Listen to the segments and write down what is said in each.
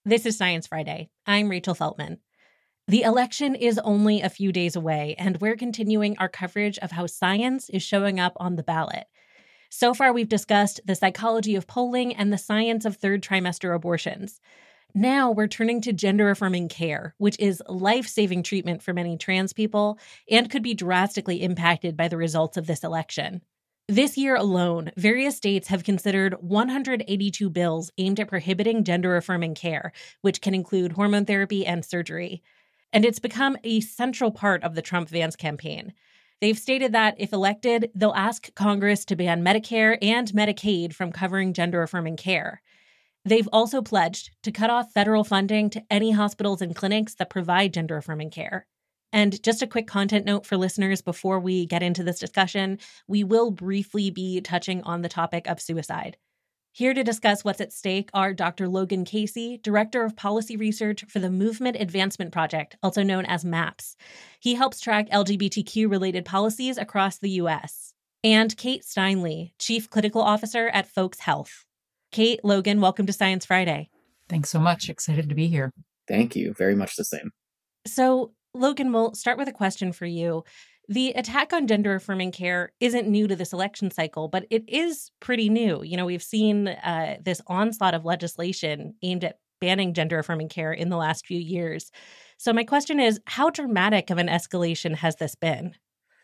This is Science Friday. I'm Rachel Feltman. The election is only a few days away, and we're continuing our coverage of how science is showing up on the ballot. So far, we've discussed the psychology of polling and the science of third trimester abortions. Now we're turning to gender-affirming care, which is life-saving treatment for many trans people and could be drastically impacted by the results of this election. This year alone, various states have considered 182 bills aimed at prohibiting gender-affirming care, which can include hormone therapy and surgery. And it's become a central part of the Trump-Vance campaign. They've stated that, if elected, they'll ask Congress to ban Medicare and Medicaid from covering gender-affirming care. They've also pledged to cut off federal funding to any hospitals and clinics that provide gender-affirming care. And just a quick content note for listeners before we get into this discussion, we will briefly be touching on the topic of suicide. Here to discuss what's at stake are Dr. Logan Casey, Director of Policy Research for the Movement Advancement Project, also known as MAPS. He helps track LGBTQ-related policies across the U.S. And Kate Steinle, Chief Clinical Officer at Folks Health. Kate, Logan, welcome to Science Friday. Thanks so much. Excited to be here. Thank you. Very much the same. So, Logan, we'll start with a question for you. The attack on gender-affirming care isn't new to this election cycle, but it is pretty new. You know, we've seen this onslaught of legislation aimed at banning gender-affirming care in the last few years. So my question is, how dramatic of an escalation has this been?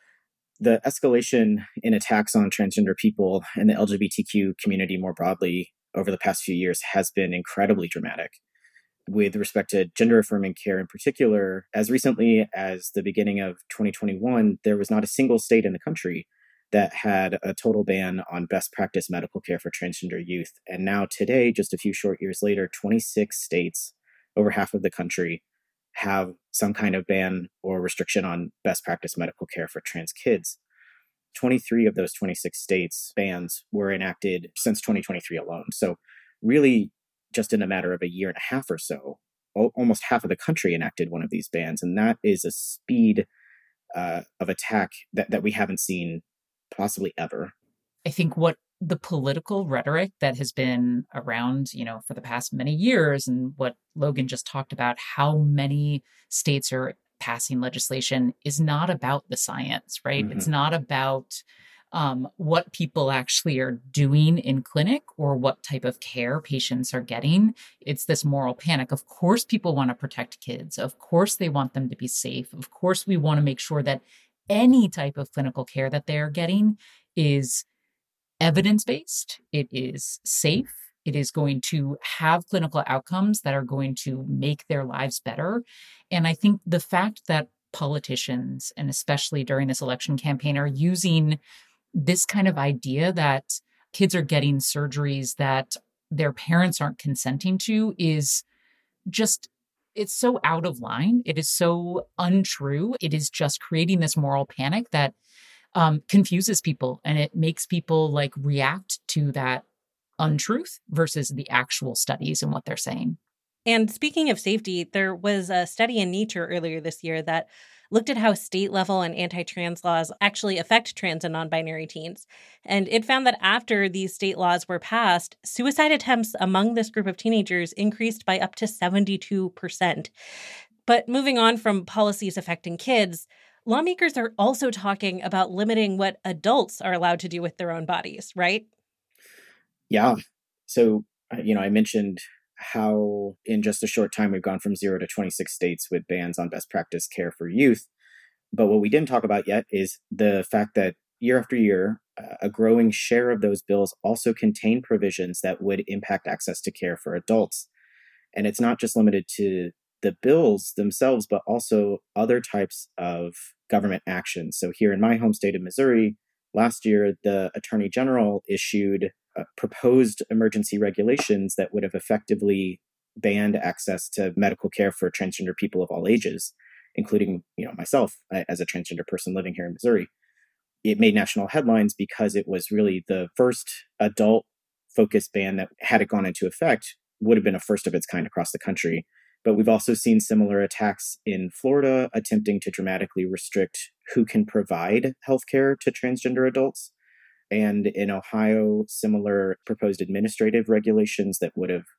The escalation in attacks on transgender people and the LGBTQ community more broadly over the past few years has been incredibly dramatic. With respect to gender-affirming care in particular, as recently as the beginning of 2021, there was not a single state in the country that had a total ban on best practice medical care for transgender youth. And now today, just a few short years later, 26 states, over half of the country, have some kind of ban or restriction on best practice medical care for trans kids. 23 of those 26 states' bans were enacted since 2023 alone. So really, just in a matter of a year and a half or so, almost half of the country enacted one of these bans. And that is a speed of attack that we haven't seen possibly ever. I think what the political rhetoric that has been around, for the past many years, and what Logan just talked about, how many states are passing legislation, is not about the science, right? Mm-hmm. It's not about what people actually are doing in clinic or what type of care patients are getting. It's this moral panic. Of course, people want to protect kids. Of course, they want them to be safe. Of course, we want to make sure that any type of clinical care that they're getting is evidence-based. It is safe. It is going to have clinical outcomes that are going to make their lives better. And I think the fact that politicians, and especially during this election campaign, are using this kind of idea that kids are getting surgeries that their parents aren't consenting to is just, it's so out of line. It is so untrue. It is just creating this moral panic that confuses people, and it makes people react to that untruth versus the actual studies and what they're saying. And speaking of safety, there was a study in Nature earlier this year that looked at how state-level and anti-trans laws actually affect trans and non-binary teens. And it found that after these state laws were passed, suicide attempts among this group of teenagers increased by up to 72%. But moving on from policies affecting kids, lawmakers are also talking about limiting what adults are allowed to do with their own bodies, right? Yeah. So, I mentioned how in just a short time we've gone from 0 to 26 states with bans on best practice care for youth. But what we didn't talk about yet is the fact that year after year, a growing share of those bills also contain provisions that would impact access to care for adults. And it's not just limited to the bills themselves, but also other types of government actions. So here in my home state of Missouri, last year, the Attorney General issued proposed emergency regulations that would have effectively banned access to medical care for transgender people of all ages, including, myself as a transgender person living here in Missouri. It made national headlines because it was really the first adult-focused ban that, had it gone into effect, would have been a first of its kind across the country. But we've also seen similar attacks in Florida attempting to dramatically restrict who can provide healthcare to transgender adults. And in Ohio, similar proposed administrative regulations that would have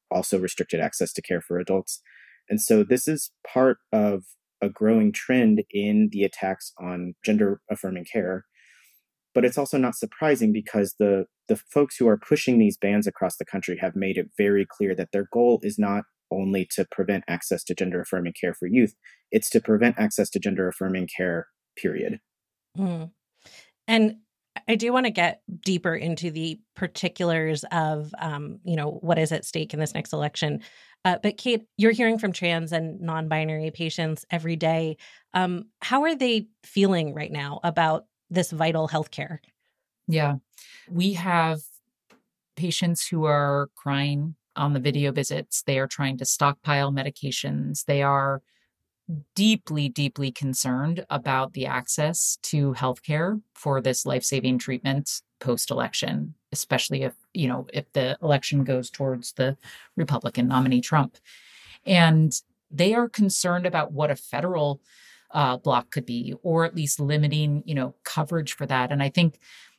also restricted access to care for adults. And so this is part of a growing trend in the attacks on gender affirming care. But it's also not surprising because the folks who are pushing these bans across the country have made it very clear that their goal is not only to prevent access to gender affirming care for youth, it's to prevent access to gender affirming care, period. Mm. And I do want to get deeper into the particulars of, what is at stake in this next election. But Kate, you're hearing from trans and non-binary patients every day. How are they feeling right now about this vital healthcare? Yeah, we have patients who are crying on the video visits. They are trying to stockpile medications. They are deeply, deeply concerned about the access to healthcare for this life-saving treatment post-election, especially if the election goes towards the Republican nominee Trump. And they are concerned about what a federal block could be, or at least limiting, coverage for that. And I think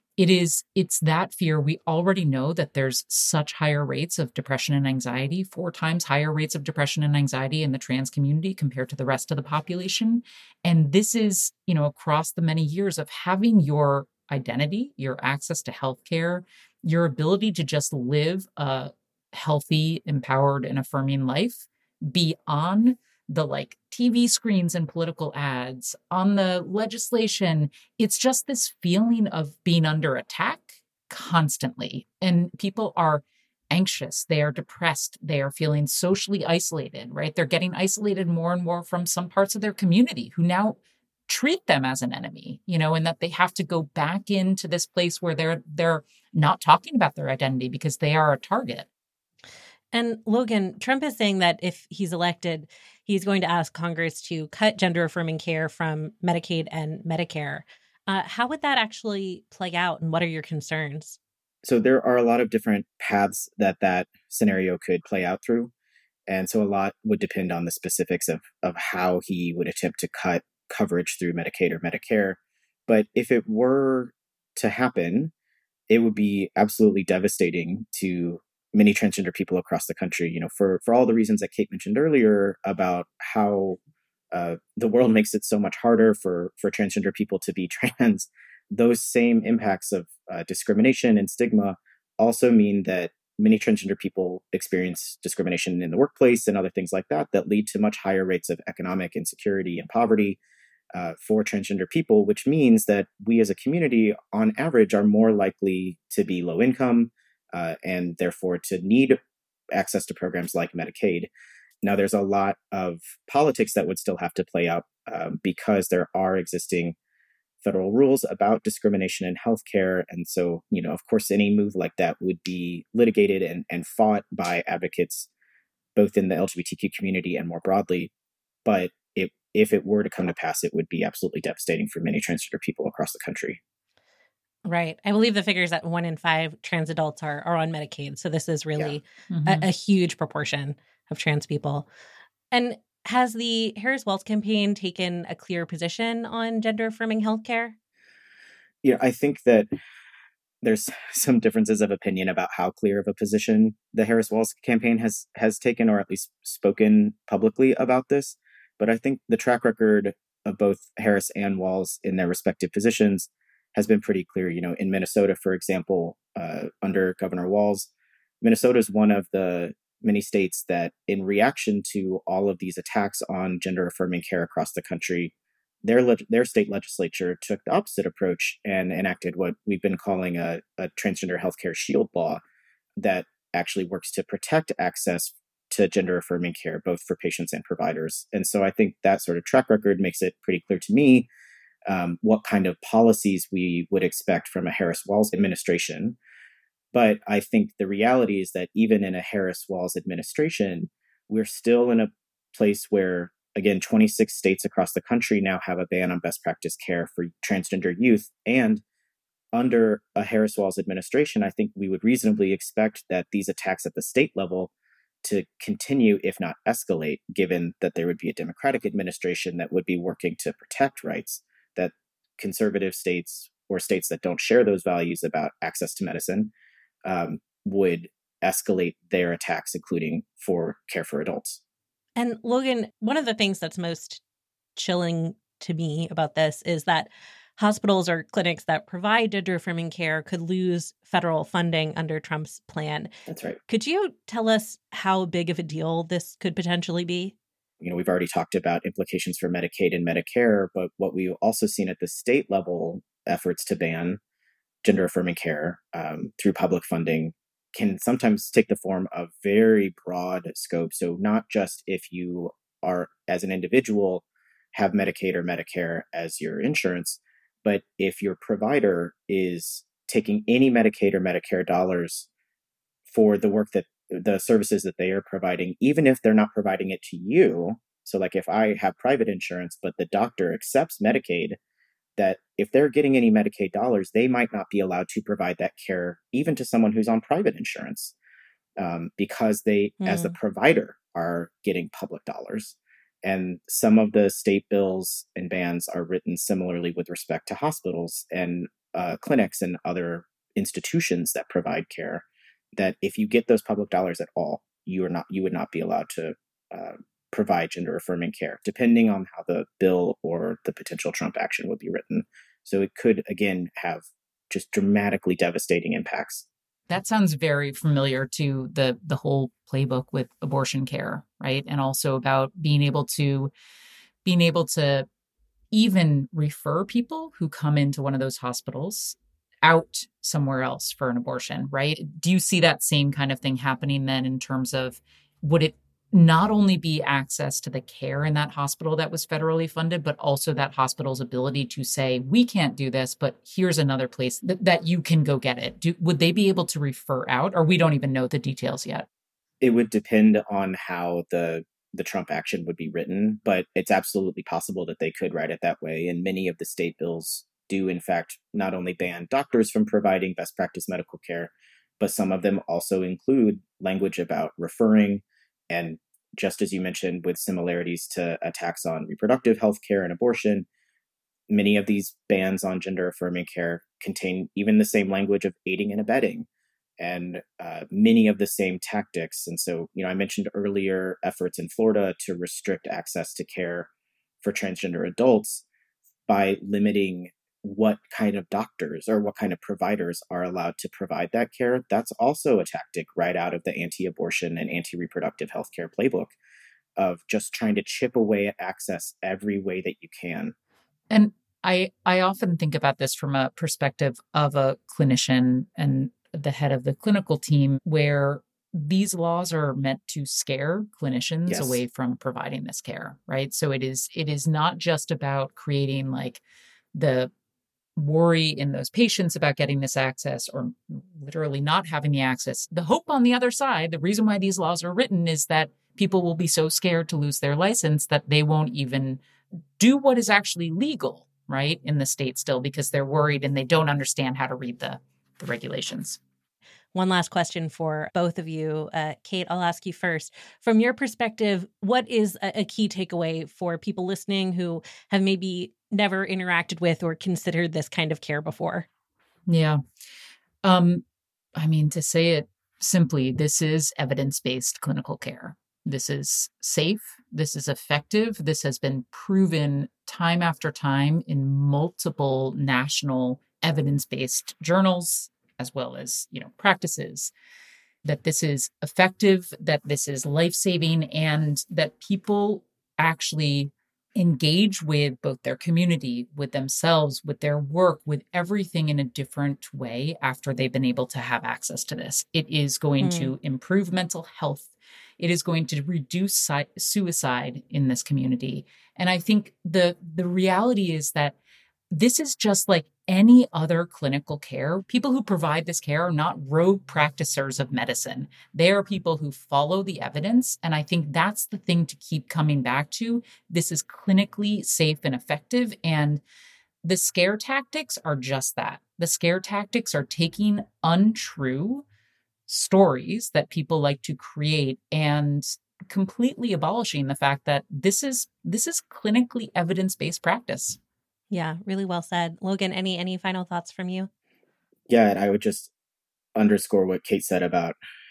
it's that fear. We already know that there's such higher rates of depression and anxiety, 4 times higher rates of depression and anxiety in the trans community compared to the rest of the population. And this is, across the many years of having your identity, your access to healthcare, your ability to just live a healthy, empowered, and affirming life beyond the TV screens and political ads, on the legislation. It's just this feeling of being under attack constantly. And people are anxious. They are depressed. They are feeling socially isolated, right? They're getting isolated more and more from some parts of their community who now treat them as an enemy, and that they have to go back into this place where they're not talking about their identity because they are a target. And Logan, Trump is saying that if he's elected, he's going to ask Congress to cut gender affirming care from Medicaid and Medicare. How would that actually play out, and what are your concerns? So there are a lot of different paths that scenario could play out through. And so a lot would depend on the specifics of how he would attempt to cut coverage through Medicaid or Medicare. But if it were to happen, it would be absolutely devastating to many transgender people across the country, for all the reasons that Kate mentioned earlier about how the world makes it so much harder for transgender people to be trans. Those same impacts of discrimination and stigma also mean that many transgender people experience discrimination in the workplace and other things like that lead to much higher rates of economic insecurity and poverty for transgender people, which means that we as a community, on average, are more likely to be low income, and therefore to need access to programs like Medicaid. Now, there's a lot of politics that would still have to play out because there are existing federal rules about discrimination in healthcare. And so, of course, any move like that would be litigated and fought by advocates, both in the LGBTQ community and more broadly. But if it were to come to pass, it would be absolutely devastating for many transgender people across the country. Right. I believe the figures that 1 in 5 trans adults are on Medicaid. So this is really a huge proportion of trans people. And has the Harris-Wells campaign taken a clear position on gender affirming healthcare? Yeah, I think that there's some differences of opinion about how clear of a position the Harris-Wells campaign has taken, or at least spoken publicly about this. But I think the track record of both Harris and Walls in their respective positions has been pretty clear. In Minnesota, for example, under Governor Walls, Minnesota is one of the many states that, in reaction to all of these attacks on gender affirming care across the country, their state legislature took the opposite approach and enacted what we've been calling a transgender healthcare shield law that actually works to protect access to gender affirming care, both for patients and providers. And so I think that sort of track record makes it pretty clear to me what kind of policies we would expect from a Harris-Walls administration. But I think the reality is that even in a Harris-Walls administration, we're still in a place where, again, 26 states across the country now have a ban on best practice care for transgender youth. And under a Harris-Walls administration, I think we would reasonably expect that these attacks at the state level to continue, if not escalate, given that there would be a Democratic administration that would be working to protect rights, that conservative states or states that don't share those values about access to medicine would escalate their attacks, including for care for adults. And Logan, one of the things that's most chilling to me about this is that hospitals or clinics that provide gender affirming care could lose federal funding under Trump's plan. That's right. Could you tell us how big of a deal this could potentially be? We've already talked about implications for Medicaid and Medicare, but what we've also seen at the state level, efforts to ban gender affirming care through public funding can sometimes take the form of very broad scope. So not just if you are, as an individual, have Medicaid or Medicare as your insurance, but if your provider is taking any Medicaid or Medicare dollars for the work that the services that they are providing, even if they're not providing it to you. So like if I have private insurance, but the doctor accepts Medicaid, that if they're getting any Medicaid dollars, they might not be allowed to provide that care even to someone who's on private insurance because they, as the provider, are getting public dollars. And some of the state bills and bans are written similarly with respect to hospitals and clinics and other institutions that provide care, that if you get those public dollars at all, you would not be allowed to provide gender affirming care, depending on how the bill or the potential Trump action would be written. So it could, again, have just dramatically devastating impacts. That sounds very familiar to the whole playbook with abortion care, right? And also about being able to even refer people who come into one of those hospitals out somewhere else for an abortion, right? Do you see that same kind of thing happening then in terms of, would it not only be access to the care in that hospital that was federally funded, but also that hospital's ability to say, we can't do this, but here's another place that you can go get it? Would they be able to refer out, or we don't even know the details yet? It would depend on how the Trump action would be written, but it's absolutely possible that they could write it that way. And many of the state bills do, in fact, not only ban doctors from providing best practice medical care, but some of them also include language about referring. And just as you mentioned, with similarities to attacks on reproductive health care and abortion, many of these bans on gender affirming care contain even the same language of aiding and abetting and many of the same tactics. And so, I mentioned earlier efforts in Florida to restrict access to care for transgender adults by limiting what kind of doctors or what kind of providers are allowed to provide that care. That's also a tactic right out of the anti-abortion and anti-reproductive healthcare playbook of just trying to chip away at access every way that you can. And I often think about this from a perspective of a clinician and the head of the clinical team, where these laws are meant to scare clinicians away from providing this care, right? So it is not just about creating like the worry in those patients about getting this access or literally not having the access. The hope on the other side, the reason why these laws are written is that people will be so scared to lose their license that they won't even do what is actually legal, right, in the state still, because they're worried and they don't understand how to read the regulations. One last question for both of you. Kate, I'll ask you first. From your perspective, what is a key takeaway for people listening who have maybe never interacted with or considered this kind of care before? Yeah. To say it simply, this is evidence-based clinical care. This is safe. This is effective. This has been proven time after time in multiple national evidence-based journals, as well as, practices, that this is effective, that this is life-saving, and that people actually engage with both their community, with themselves, with their work, with everything in a different way after they've been able to have access to this. It is going to improve mental health. It is going to reduce suicide in this community. And I think the reality is that this is just like any other clinical care. People who provide this care are not rogue practitioners of medicine. They are people who follow the evidence. And I think that's the thing to keep coming back to. This is clinically safe and effective. And the scare tactics are just that. The scare tactics are taking untrue stories that people like to create and completely abolishing the fact that this is clinically evidence-based practice. Yeah, really well said. Logan, any final thoughts from you? Yeah, and I would just underscore what Kate said about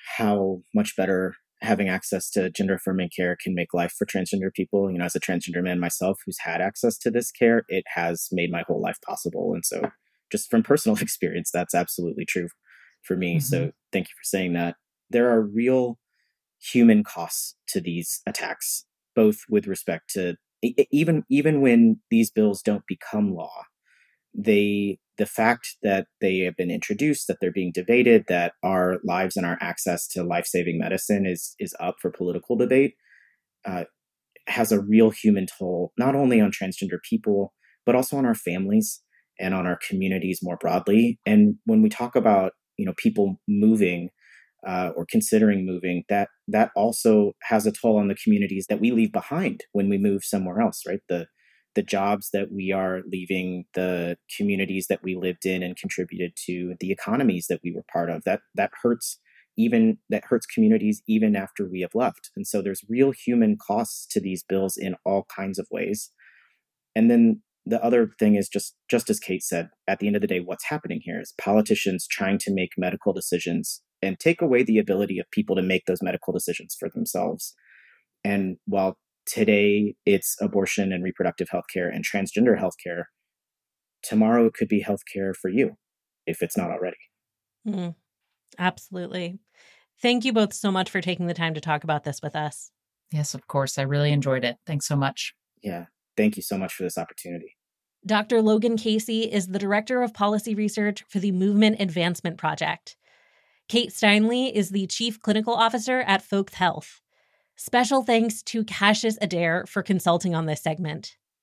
how much better having access to gender affirming care can make life for transgender people. As a transgender man myself who's had access to this care, it has made my whole life possible. And so just from personal experience, that's absolutely true for me. Mm-hmm. So thank you for saying that. There are real human costs to these attacks, both with respect to even when these bills don't become law, the fact that they have been introduced, that they're being debated, that our lives and our access to life-saving medicine is up for political debate, has a real human toll, not only on transgender people, but also on our families and on our communities more broadly. And when we talk about, people moving or considering moving, that also has a toll on the communities that we leave behind when we move somewhere else, right? The jobs that we are leaving, the communities that we lived in and contributed to, the economies that we were part of, that hurts communities even after we have left. And so there's real human costs to these bills in all kinds of ways. And then the other thing is just as Kate said, at the end of the day, what's happening here is politicians trying to make medical decisions and take away the ability of people to make those medical decisions for themselves. And while today it's abortion and reproductive health care and transgender health care, tomorrow it could be health care for you, if it's not already. Absolutely. Thank you both so much for taking the time to talk about this with us. Yes, of course. I really enjoyed it. Thanks so much. Yeah. Thank you so much for this opportunity. Dr. Logan Casey is the Director of Policy Research for the Movement Advancement Project. Kate Steinle is the Chief Clinical Officer at Folx Health. Special thanks to Cassius Adair for consulting on this segment.